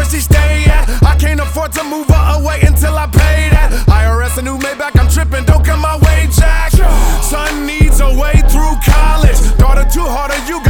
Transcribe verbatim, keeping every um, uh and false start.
where she stay at. I can't afford to move her away until I pay that. I R S a new Maybach, I'm tripping, don't come my way, Jack. Son needs a way through college. Daughter too hard, you